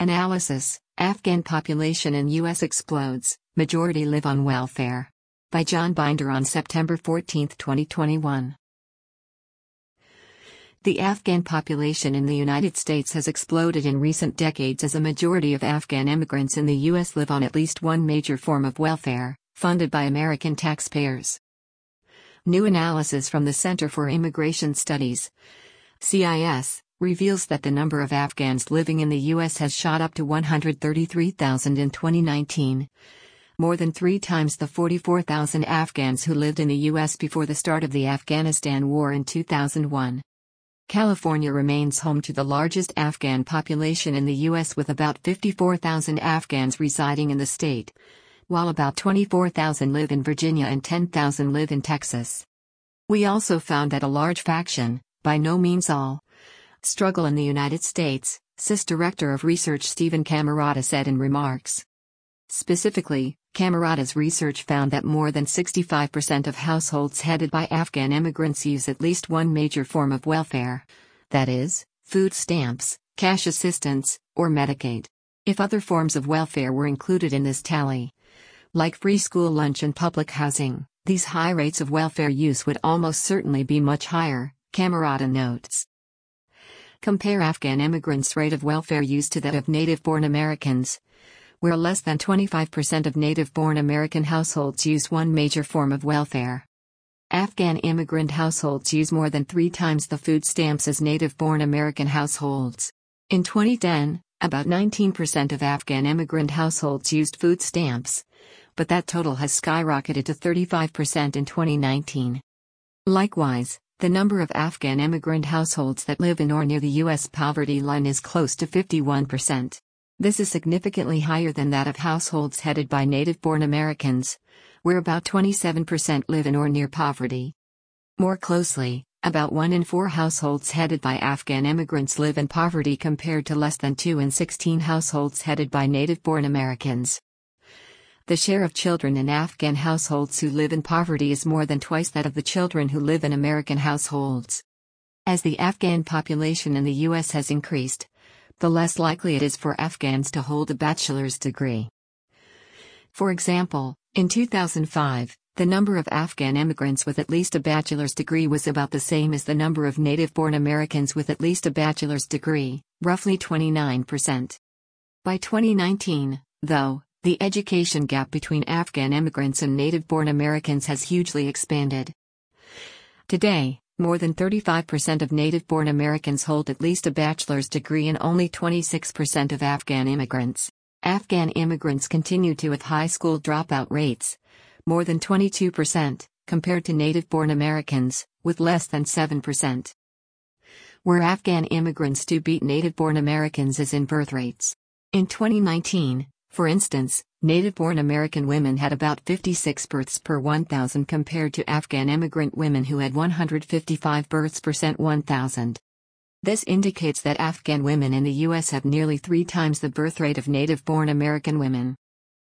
Analysis: Afghan population in U.S. explodes, majority live on welfare. By John Binder on September 14, 2021. The Afghan population in the United States has exploded in recent decades as a majority of Afghan immigrants in the U.S. live on at least one major form of welfare, funded by American taxpayers. New analysis from the Center for Immigration Studies, CIS, reveals that the number of Afghans living in the U.S. has shot up to 133,000 in 2019, more than 3 times the 44,000 Afghans who lived in the U.S. before the start of the Afghanistan War in 2001. California remains home to the largest Afghan population in the U.S. with about 54,000 Afghans residing in the state, while about 24,000 live in Virginia and 10,000 live in Texas. We also found that a large faction, by no means all, struggle in the United States, CIS Director of Research Stephen Camarota said in remarks. Specifically, Camerota's research found that more than 65% of households headed by Afghan immigrants use at least one major form of welfare, that is, food stamps, cash assistance, or Medicaid. If other forms of welfare were included in this tally, like free school lunch and public housing, these high rates of welfare use would almost certainly be much higher, Camarota notes. Compare Afghan immigrants' rate of welfare use to that of native-born Americans, where less than 25% of native-born American households use one major form of welfare. Afghan immigrant households use more than 3 times the food stamps as native-born American households. In 2010, about 19% of Afghan immigrant households used food stamps, but that total has skyrocketed to 35% in 2019. Likewise, the number of Afghan immigrant households that live in or near the U.S. poverty line is close to 51%. This is significantly higher than that of households headed by native-born Americans, where about 27% live in or near poverty. More closely, about 1 in 4 households headed by Afghan immigrants live in poverty compared to less than 2 in 16 households headed by native-born Americans. The share of children in Afghan households who live in poverty is more than twice that of the children who live in American households. As the Afghan population in the U.S. has increased, the less likely it is for Afghans to hold a bachelor's degree. For example, in 2005, the number of Afghan immigrants with at least a bachelor's degree was about the same as the number of native-born Americans with at least a bachelor's degree, roughly 29%. By 2019, though, the education gap between Afghan immigrants and native-born Americans has hugely expanded. Today, more than 35% of native-born Americans hold at least a bachelor's degree and only 26% of Afghan immigrants. Afghan immigrants continue to have high school dropout rates, more than 22%, compared to native-born Americans, with less than 7%. Where Afghan immigrants do beat native-born Americans is in birth rates. In 2019, for instance, native-born American women had about 56 births per 1,000 compared to Afghan immigrant women who had 155 births per 1,000. This indicates that Afghan women in the U.S. have nearly 3 times the birth rate of native-born American women.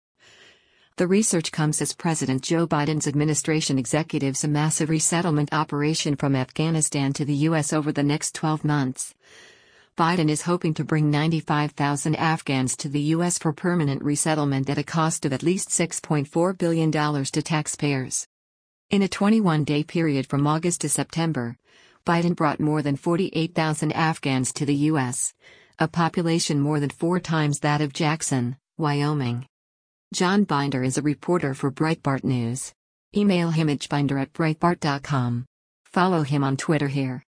The research comes as President Joe Biden's administration executives a massive resettlement operation from Afghanistan to the U.S. over the next 12 months. Biden is hoping to bring 95,000 Afghans to the U.S. for permanent resettlement at a cost of at least $6.4 billion to taxpayers. In a 21-day period from August to September, Biden brought more than 48,000 Afghans to the U.S., a population more than 4 times that of Jackson, Wyoming. John Binder is a reporter for Breitbart News. Email him at binder@breitbart.com. Follow him on Twitter here.